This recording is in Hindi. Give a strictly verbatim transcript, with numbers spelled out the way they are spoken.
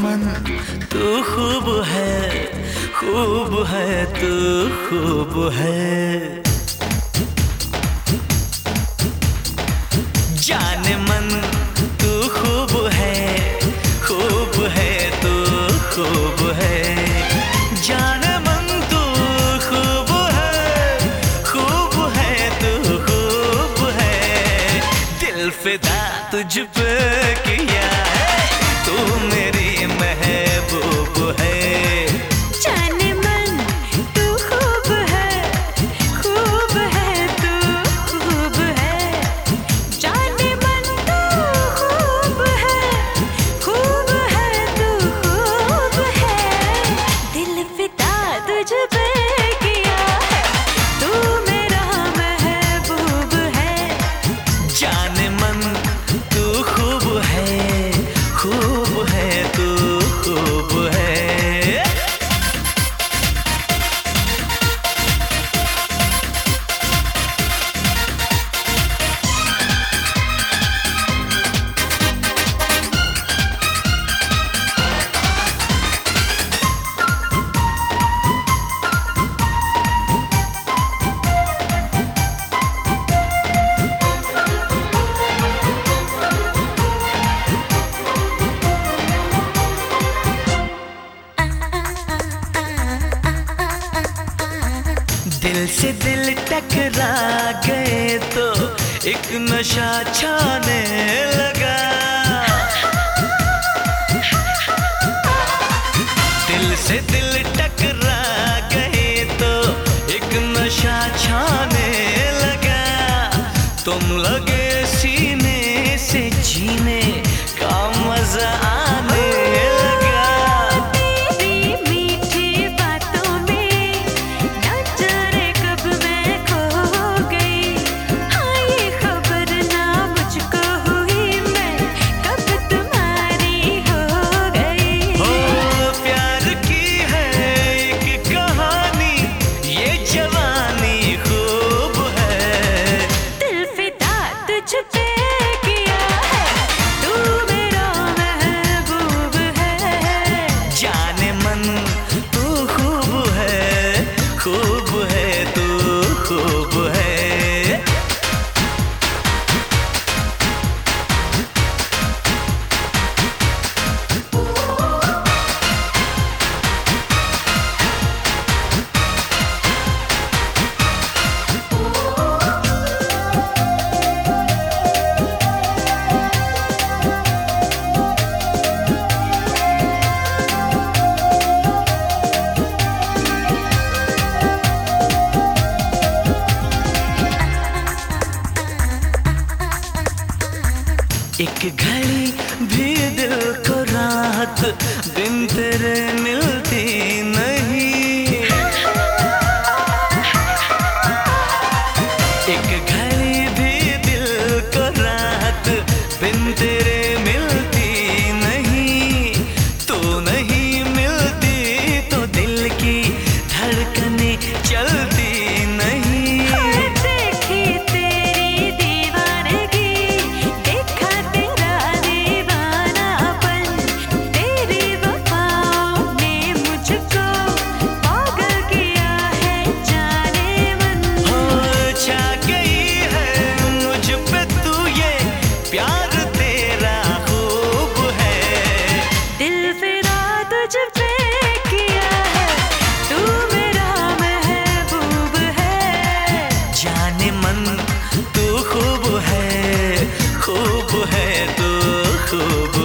मन तू खूब है, खूब है तू खूब है। जाने मन तू खूब है, खूब है तू खूब है। जाने मन तू खूब है, खूब है तू खूब है। दिल फिदा तुझ पे किया है, तू मेरी महबूब है। जाने मन तू खूब है, खूब है तू खूब है। जाने मन तू खूब है, खूब है तू खूब है। दिल फिदा तुझ पे किया है, तू मेरा महबूब है। जाने मन तू खूब है, खूब है तू खूब है। दिल से दिल टकरा गए तो एक नशा छाने लगा। दिल से दिल टकरा गए तो एक नशा छाने लगा। तुम लगे सीने से जीने का मजा आने लगा। तेरी मीठी बातों में न जाने कब मैं खो गई। हाँ ये खबर ना मुझको हुई, मैं कब तुम्हारी हो गई। हो प्यार की है एक कहानी, ये जवानी खूब है। दिल फिदा तुझ पे किया है, तू मेरा महबूब है। जाने मन तू खूब है, खूब है तू खूब है। एक घड़ी भी दिल को राहत बिन तेरे मिलती नहीं। एक घड़ी भी दिल को राहत बिन तेरे मिलती नहीं। तू नहीं मिलती तो दिल की धड़कनें चलती नहीं। देखी तेरी दीवानगी, देखा तेरा दीवानापन। तेरी वफाओं ने मुझको पागल किया है, जाने मन। हो छा गई है मुझ पे तू, ये प्यार तेरा खूब है। दिल फिदा तुझ पे किया है, तू मेरा महबूब है। जाने मन तू खूब है, खूब है तू खूब